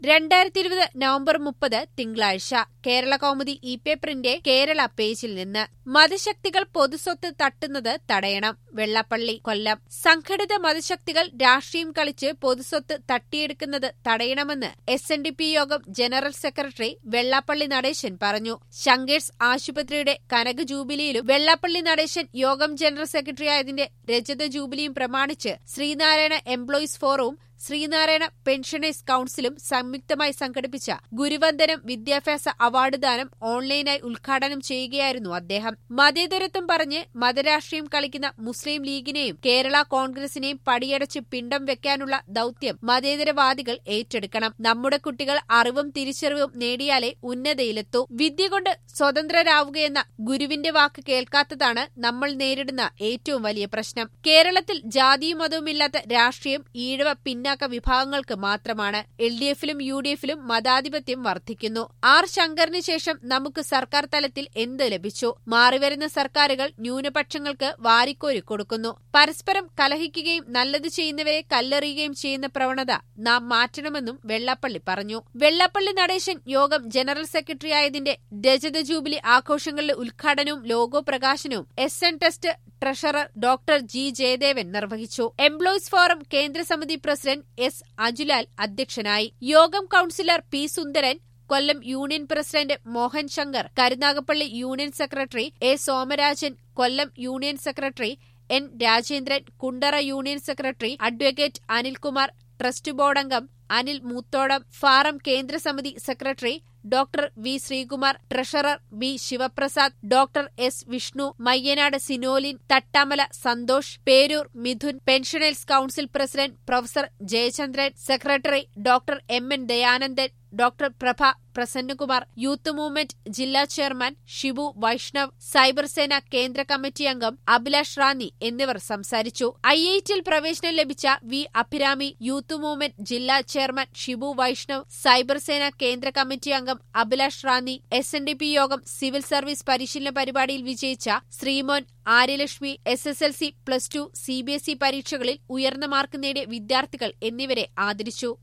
2020 November 30 തിങ്കളാഴ്ച കേരളകൗമുദി ഇ-പേപ്പറിന്റെ കേരള പേജിൽ നിന്ന് മതശക്തികൾ പൊതുസ്വത്ത് തട്ടുന്നത് തടയണം. വെള്ളാപ്പള്ളി, കൊല്ലം. സംഘടിത മതശക്തികൾ രാഷ്ട്രീയം കളിച്ച് പൊതുസ്വത്ത് തട്ടിയെടുക്കുന്നത് തടയണമെന്ന് SNDP യോഗം ജനറൽ സെക്രട്ടറി വെള്ളാപ്പള്ളി നടേശൻ പറഞ്ഞു. ശങ്കേഴ്സ് ആശുപത്രിയുടെ കനക ജൂബിലിയിലും വെള്ളാപ്പള്ളി നടേശൻ യോഗം ജനറൽ സെക്രട്ടറിയായതിന്റെ രജത ജൂബിലിയും പ്രമാണിച്ച് ശ്രീനാരായണ എംപ്ലോയീസ് ഫോറവും ശ്രീനാരായണ പെൻഷനേഴ്സ് കൌൺസിലും സംയുക്തമായി സംഘടിപ്പിച്ച ഗുരുവന്ദനം വിദ്യാഭ്യാസ അവാർഡ് ദാനം ഓൺലൈനായി ഉദ്ഘാടനം ചെയ്യുകയായിരുന്നു അദ്ദേഹം. മതേതരത്വം പറഞ്ഞ് മതരാഷ്ട്രീയം കളിക്കുന്ന മുസ്ലിം ലീഗിനെയും കേരള കോൺഗ്രസിനെയും പടിയടച്ച് പിണ്ടം വെക്കാനുള്ള ദൌത്യം മതേതരവാദികൾ ഏറ്റെടുക്കണം. നമ്മുടെ കുട്ടികൾ അറിവും തിരിച്ചറിവും നേടിയാലേ ഉന്നതയിലെത്തൂ. വിദ്യ കൊണ്ട് സ്വതന്ത്രരാവുകയെന്ന ഗുരുവിന്റെ വാക്ക് കേൾക്കാത്തതാണ് നമ്മൾ നേരിടുന്ന ഏറ്റവും വലിയ പ്രശ്നം. കേരളത്തിൽ ജാതിയും മതവുമില്ലാത്ത രാഷ്ട്രീയം ഈഴവ പിന്നാക്ക വിഭാഗങ്ങൾക്ക് മാത്രമാണ്. LDFിലും UDFിലും മതാധിപത്യം വർദ്ധിക്കുന്നു. R ശങ്കറിന് ശേഷം നമുക്ക് സർക്കാർ തലത്തിൽ എന്ത് ലഭിച്ചു? മാറിവരുന്ന സർക്കാരുകൾ ന്യൂനപക്ഷങ്ങൾക്ക് വാരിക്കോരി കൊടുക്കുന്നു. പരസ്പരം കലഹിക്കുകയും നല്ലത് ചെയ്യുന്നവരെ കല്ലെറിയുകയും ചെയ്യുന്ന പ്രവണത നാം മാറ്റണമെന്നും വെള്ളാപ്പള്ളി പറഞ്ഞു. വെള്ളാപ്പള്ളി നടേശൻ യോഗം ജനറൽ സെക്രട്ടറിയായതിന്റെ രജത ജൂബിലി ആഘോഷങ്ങളുടെ ഉദ്ഘാടനവും ലോഗോ പ്രകാശനവും SN trust treasurer doctor G Jayadevan നിർവഹിച്ചു. എംപ്ലോയീസ് ഫോറം കേന്ദ്ര സമിതി പ്രസിഡന്റ് S അജുലാൽ അധ്യക്ഷനായി. യോഗം councillor P Sundaran, Kollam union president Mohan Shankar, Karunagappally union secretary A Somarajan, Kollam union secretary N Rajendran, Kundara union secretary advocate Anilkumar, trust board അംഗം അനിൽ മൂത്തോടം, ഫാറം കേന്ദ്ര സമിതി secretary doctor V Sreekumar, treasurer B Sivaprasad, doctor S Vishnu, Mayyanad Sinolin, Thattamala Santhosh, Peroor Mithun, pensioners council president professor Jayachandran, secretary doctor MN Dayanandan, doctor Prabha Prasannakumar, youth movement ജില്ലാ chairman Shibu Vaishnav, cyber സേന കേന്ദ്ര committee അംഗം അഭിലാഷ് റാന്നി എന്നിവർ സംസാരിച്ചു. IITയിൽ പ്രവേശനം ലഭിച്ച V അഭിരാമി, യൂത്ത് മൂവ്മെന്റ് ജില്ലാ ചെയർമാൻ ഷിബു വൈഷ്ണവ്, സൈബർ സേന കേന്ദ്ര കമ്മിറ്റി അംഗം അഭിലാഷ് റാന്നി, SNDP യോഗം സിവിൽ സർവീസ് പരിശീലന പരിപാടിയിൽ വിജയിച്ച ശ്രീമോൻ, ആര്യലക്ഷ്മി, SSLC, +2, CBSE പരീക്ഷകളിൽ ഉയർന്ന മാർക്ക് നേടിയ വിദ്യാർത്ഥികൾ എന്നിവരെ ആദരിച്ചു.